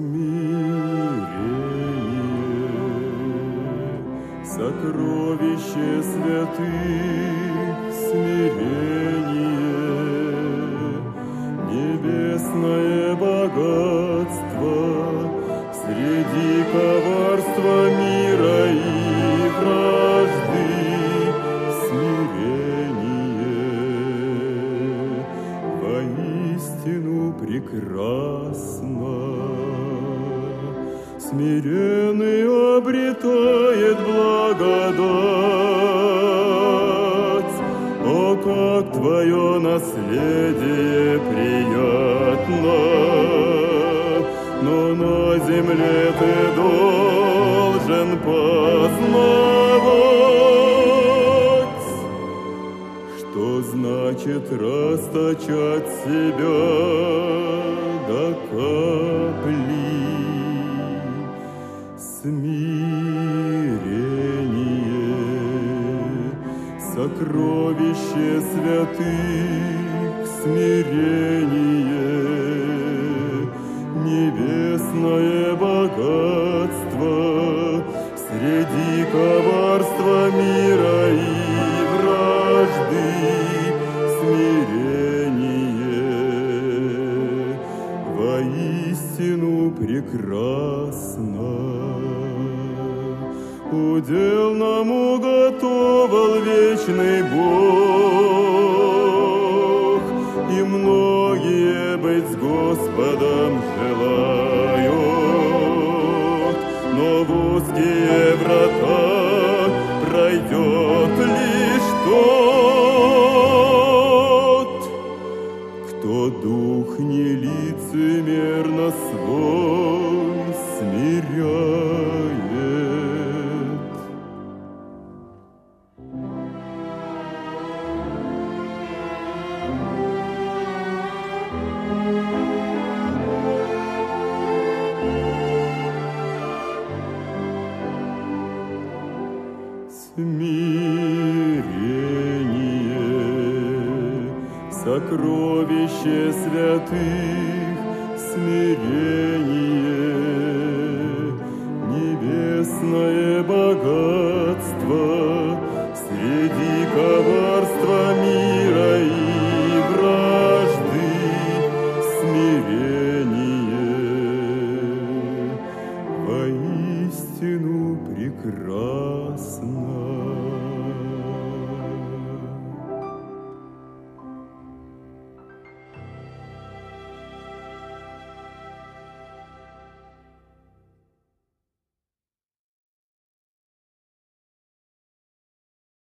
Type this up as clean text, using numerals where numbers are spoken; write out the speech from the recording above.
Сокровище святых, смирение, небесное богатство среди коварства мира и вражды, смирение воистину прекрасно. Смиренный обретает благодать. О, как твое наследие приятно! Но на земле ты должен познавать, что значит расточать себя до капли. Смирение, сокровище святых, смирение, небесное богатство среди коварства мира и вражды, смирение воистину прекрасно. Удел нам уготовал вечный Бог, и многие быть с Господом желают, но в узкие врата пройдет лишь тот, кто дух нелицемерно свой смиряет. Смирение, сокровище святых, смирение, небесное богатство среди коварства мира и вражды, смирение воистину прекрасно.